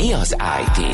Mi az IT?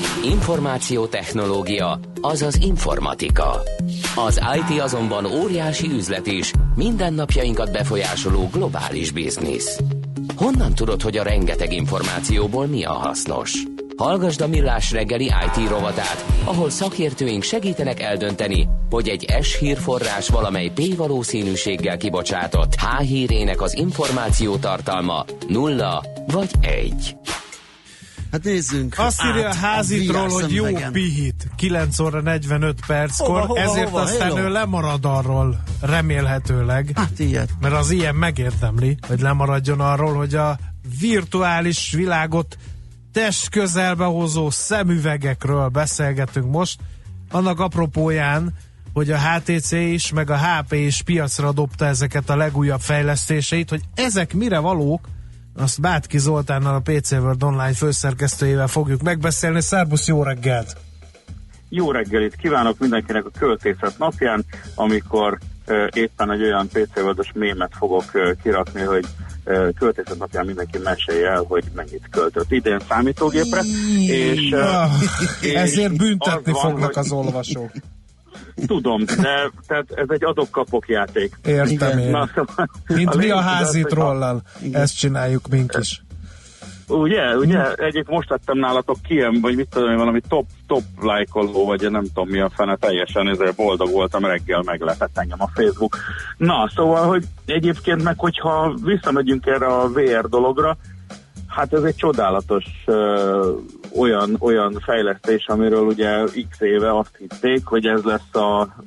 Információtechnológia, azaz informatika. Az IT azonban óriási üzlet is, mindennapjainkat befolyásoló globális biznisz. Honnan tudod, hogy a rengeteg információból mi a hasznos? Hallgasd a Millás reggeli IT rovatát, ahol szakértőink segítenek eldönteni, hogy egy S hírforrás valamely P valószínűséggel kibocsátott H hírének az információ tartalma 0 vagy 1. Hát nézzünk. Azt írja a Házitról, hogy jó pihit 9 óra 45 perckor, ezért aztán ő lemarad arról remélhetőleg. Hát ilyet. Mert az ilyen megérdemli, hogy lemaradjon arról, hogy a virtuális világot test közelbe hozó szemüvegekről beszélgetünk most. Annak apropóján, hogy a HTC is, meg a HP is piacra dobta ezeket a legújabb fejlesztéseit, hogy ezek mire valók, azt Bátki Zoltánnal, a PC World Online főszerkesztőjével fogjuk megbeszélni. Szerbusz, jó reggelt! Jó reggelit kívánok mindenkinek a költészet napján, amikor éppen egy olyan PC World-os mémet fogok kirakni, hogy költészet napján mindenki mesélje el, hogy mennyit költött idén számítógépre. És ezért büntetni fognak az olvasók. Tudom, de tehát ez egy adok-kapok játék. Értem én. Na, szóval mint mi a Házitrollal. Ezt csináljuk mink is. Ugye, egyébként most lettem nálatok vagy mit tudom én, valami top lájkoló, vagy nem tudom mi a fene, teljesen ezért boldog voltam, reggel meglepett engem a Facebook. Na, szóval, hogy egyébként meg, hogyha visszamegyünk erre a VR dologra, hát ez egy csodálatos olyan fejlesztés, amiről ugye x éve azt hitték, hogy ez lesz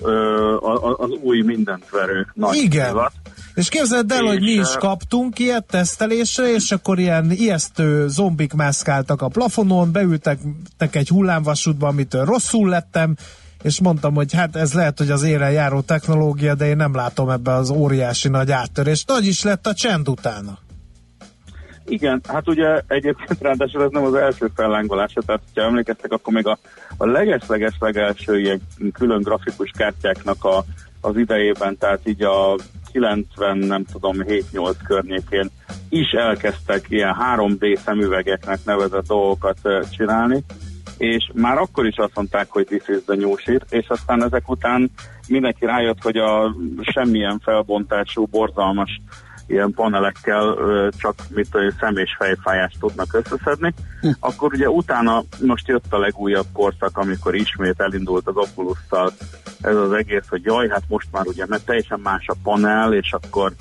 az új mindentverő nagy divat. És képzeld el, hogy mi is kaptunk ilyet tesztelésre, és akkor ilyen ijesztő zombik mászkáltak a plafonon, beültek egy hullámvasútba, amitől rosszul lettem, és mondtam, hogy hát ez lehet, hogy az éren járó technológia, de én nem látom ebbe az óriási nagy áttörést. Nagy is lett a csend utána. Igen, hát ugye egyébként ráadásul ez nem az első fellángolása, tehát ha emlékeztek, akkor még a leges-leges-legelső ilyen külön grafikus kártyáknak az idejében, tehát így a 90, nem tudom, 7-8 környékén is elkezdtek ilyen 3D szemüvegeknek nevezett dolgokat csinálni, és már akkor is azt mondták, hogy this is the new shit, és aztán ezek után mindenki rájött, hogy a semmilyen felbontású, borzalmas ilyen panelekkel csak szem- és fejfájást tudnak összeszedni. Akkor ugye utána most jött a legújabb korszak, amikor ismét elindult az Oculus-szal ez az egész, hogy jaj, hát most már ugye mert teljesen más a panel, és akkor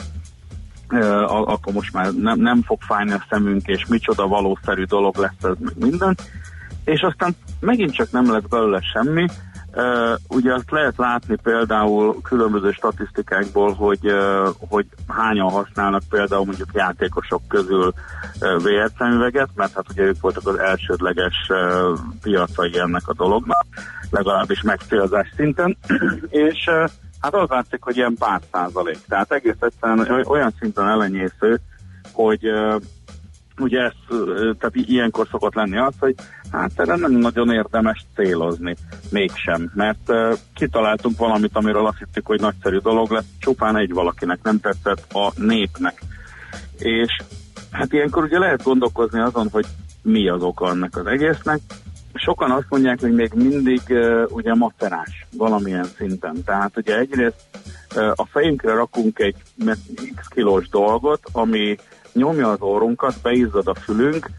most már nem fog fájni a szemünk, és micsoda valószerű dolog lesz ez, meg minden. És aztán megint csak nem lesz belőle semmi. Ugye azt lehet látni például különböző statisztikákból, hogy hányan használnak például mondjuk játékosok közül VR szemüveget, mert hát ugye ők voltak az elsődleges piacai ennek a dolognak, legalábbis megcélzás szinten, és hát az látszik, hogy ilyen pár százalék, tehát egész egyszerűen olyan szinten elenyésző, hogy ugye tehát ilyenkor szokott lenni az, hogy hát erre nem nagyon érdemes célozni, mégsem, mert kitaláltunk valamit, amiről azt hittük, hogy nagyszerű dolog lesz, csupán egy valakinek nem tetszett, a népnek. És hát ilyenkor ugye lehet gondolkozni azon, hogy mi az oka annak az egésznek. Sokan azt mondják, hogy még mindig ugye macerás valamilyen szinten. Tehát ugye egyrészt a fejünkre rakunk egy x kilós dolgot, ami nyomja az orrunkat, beizzad a fülünk,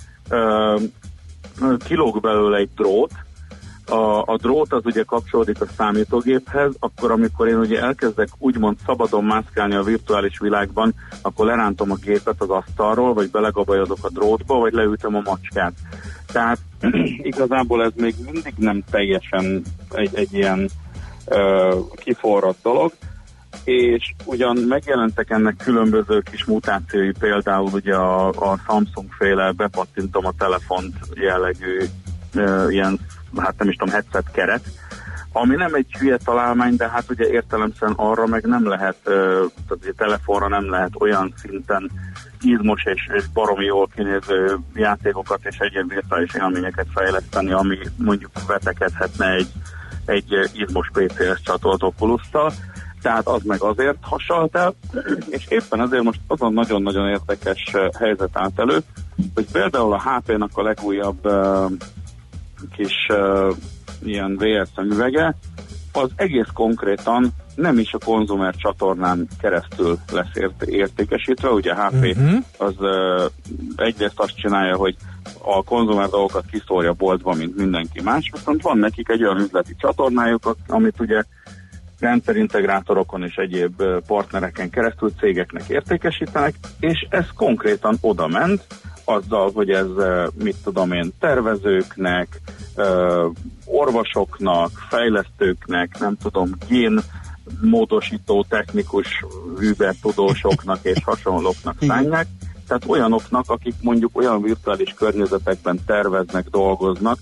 kilóg belőle egy drót, a drót az ugye kapcsolódik a számítógéphez, akkor amikor én ugye elkezdek úgymond szabadon mászkálni a virtuális világban, akkor lerántom a gépet az asztalról, vagy belegabajodok a drótba, vagy leütöm a macskát. Tehát igazából ez még mindig nem teljesen egy ilyen kiforrott dolog, és ugyan megjelentek ennek különböző kis mutációi, például ugye a Samsung féle bepattintom a telefont jellegű ilyen, hát nem is tudom, headset keret, ami nem egy hülye találmány, de hát ugye értelemszerűen arra meg nem lehet, tehát ugye telefonra nem lehet olyan szinten izmos és baromi jól kinéző játékokat és egyéb virtuális élményeket fejleszteni, ami mondjuk vetekedhetne egy izmos PC-hez csatolt Oculus-szal. Tehát az meg azért hasalt el, és éppen ezért most azon nagyon-nagyon érdekes helyzet állt elő, hogy például a HP-nak a legújabb kis ilyen VR szemüvege, az egész konkrétan nem is a konzumer csatornán keresztül lesz értékesítve. Ugye a HP az egyrészt azt csinálja, hogy a konzumer dolgokat kiszórja boltba, mint mindenki más, viszont van nekik egy olyan üzleti csatornájuk, amit ugye rendszerintegrátorokon és egyéb partnereken keresztül cégeknek értékesítenek, és ez konkrétan oda ment, azzal, hogy ez, mit tudom én, tervezőknek, orvosoknak, fejlesztőknek, nem tudom, génmódosító technikus übertudósoknak és hasonlóknak szánják, tehát olyanoknak, akik mondjuk olyan virtuális környezetekben terveznek, dolgoznak,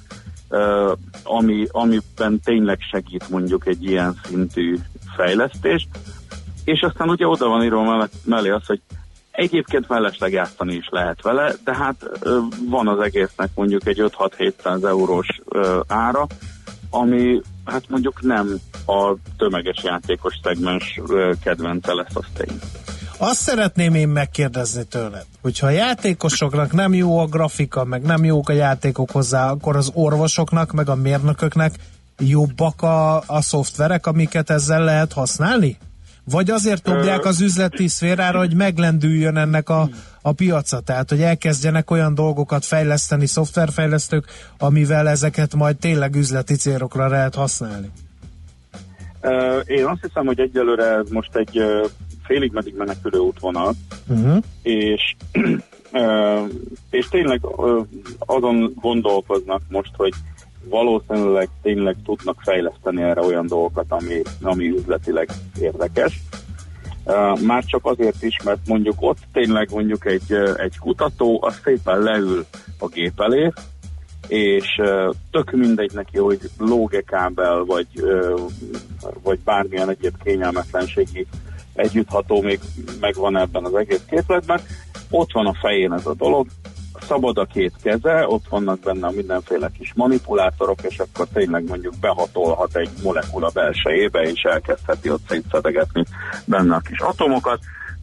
amiben tényleg segít mondjuk egy ilyen szintű fejlesztés, és aztán ugye oda van írva mellé az, hogy egyébként mellesleg játszani is lehet vele, de hát van az egésznek mondjuk egy 5-6-700 eurós ára, ami hát mondjuk nem a tömeges játékos szegmens kedvence lesz, az tény. Azt szeretném én megkérdezni tőled, hogyha a játékosoknak nem jó a grafika, meg nem jók a játékok hozzá, akkor az orvosoknak, meg a mérnököknek jobbak a szoftverek, amiket ezzel lehet használni? Vagy azért dobják az üzleti szférára, hogy meglendüljön ennek a piaca? Tehát, hogy elkezdjenek olyan dolgokat fejleszteni szoftverfejlesztők, amivel ezeket majd tényleg üzleti célokra lehet használni? Én azt hiszem, hogy egyelőre ez most egy félig meddig menekülő útvonal, és tényleg azon gondolkoznak most, hogy valószínűleg tényleg tudnak fejleszteni erre olyan dolgokat, ami üzletileg érdekes. Már csak azért is, mert mondjuk ott tényleg mondjuk egy kutató, az szépen leül a gép elé, és tök mindegy neki, hogy lóg-e kábel, vagy bármilyen egyéb kényelmetlenségi együttható még megvan ebben az egész képletben. Ott van a fején ez a dolog, szabad a két keze, ott vannak benne mindenféle kis manipulátorok, és akkor tényleg mondjuk behatolhat egy molekula belsejébe, és elkezdheti ott szétszedegetni benne a kis atomokat.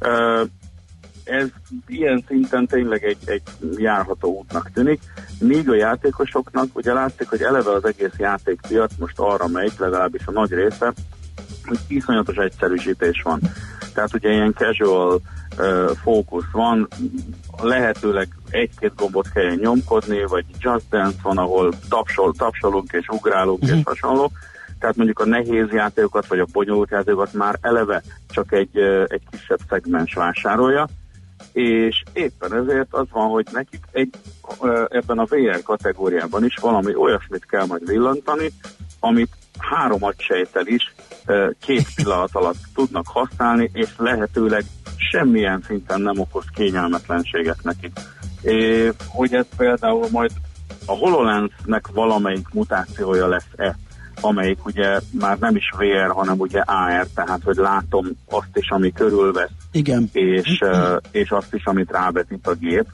Ez ilyen szinten tényleg egy járható útnak tűnik, míg a játékosoknak, ugye látszik, hogy eleve az egész játékpiac most arra megy, legalábbis a nagy része, hogy iszonyatos egyszerűsítés van. Tehát ugye ilyen casual fókusz van, lehetőleg egy-két gombot kell nyomkodni, vagy Just Dance van, ahol tapsolunk és ugrálunk és hasonló. Tehát mondjuk a nehéz játékokat, vagy a bonyolult játékokat már eleve csak egy kisebb szegmens vásárolja, és éppen ezért az van, hogy nekik ebben a VR kategóriában is valami olyasmit kell majd villantani, amit 3 agysejttel is 2 pillanat alatt tudnak használni, és lehetőleg semmilyen szinten nem okoz kényelmetlenséget nekik. Hogy ez például majd a HoloLens-nek valamelyik mutációja lesz-e, amelyik ugye már nem is VR, hanem ugye AR, tehát hogy látom azt is, ami körülvesz, igen. És azt is, amit rávetít a gép.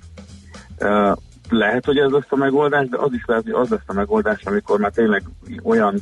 Lehet, hogy ez lesz a megoldás, de az is lehet, hogy az lesz a megoldás, amikor már tényleg olyan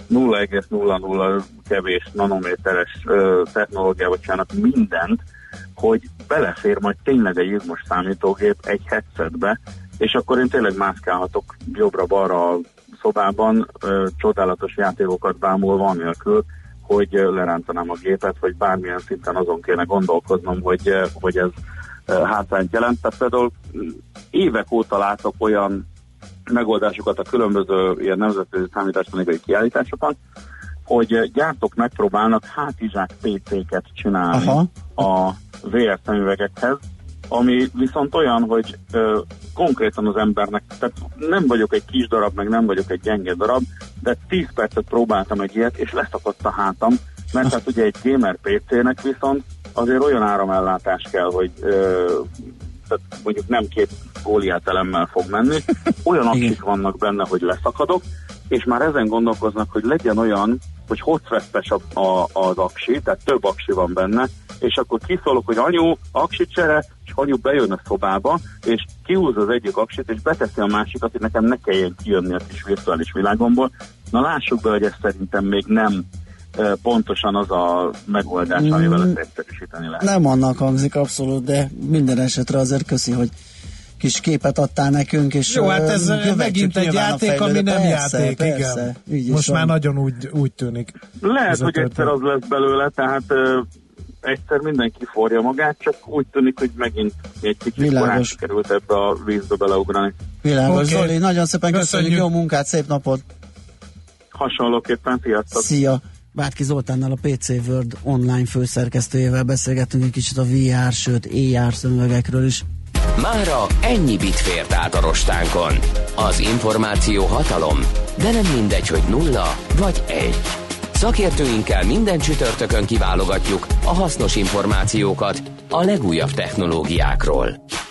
0,00 kevés nanométeres technológiával csinálnak mindent, hogy belefér majd tényleg egy izmos számítógép egy headsetbe, és akkor én tényleg mászkálhatok jobbra-balra a szobában, csodálatos játékokat bámulva anélkül, hogy lerántanám a gépet, vagy bármilyen szinten azon kéne gondolkoznom, hogy ez hátrányt jelent. Tehát például évek óta látok olyan megoldásokat a különböző ilyen nemzetközi számítástechnikai kiállításokon, hogy gyártók megpróbálnak hátizsák PC-ket csinálni a VR szemüvegekhez, ami viszont olyan, hogy konkrétan az embernek, tehát nem vagyok egy kis darab, meg nem vagyok egy gyenge darab, de 10 percet próbáltam egy ilyet, és leszakadt a hátam, mert hát ugye egy gamer PC-nek viszont azért olyan áramellátás kell, hogy tehát mondjuk nem 2 Goliath elemmel fog menni, olyan aksik vannak benne, hogy leszakadok, és már ezen gondolkoznak, hogy legyen olyan, hogy hocvesztes az aksi, tehát több aksi van benne, és akkor kiszólok, hogy anyu, aksicsere, és anyu bejön a szobába, és kihúz az egyik aksit, és beteszi a másikat, hogy nekem ne kelljen kijönni a kis virtuális világomból. Na lássuk be, hogy ez szerintem még nem pontosan az a megoldás, amivel ezt egyszerűsíteni lehet. Nem annak hangzik abszolút, de minden esetre azért köszi, hogy kis képet adtál nekünk, és jó, hát ez megint egy játék, ami nem játék, igen. Most már nagyon úgy tűnik. Lehet, hogy egyszer az lesz belőle, tehát egyszer mindenki forja magát, csak úgy tűnik, hogy megint egy kicsit korán került ebbe a vízbe beleugrani. Világos, okay. Zoli, nagyon szépen köszönjük, jó munkát, szép napot! Hasonlóképpen, sziasztok! Szia! Bátki Zoltánnal, a PC World online főszerkesztőjével beszélgettünk egy kicsit a VR, sőt AR szemüvegekről is. Mára ennyi bit fért át a rostánkon. Az információ hatalom, de nem mindegy, hogy 0 vagy 1. Szakértőinkkel minden csütörtökön kiválogatjuk a hasznos információkat a legújabb technológiákról.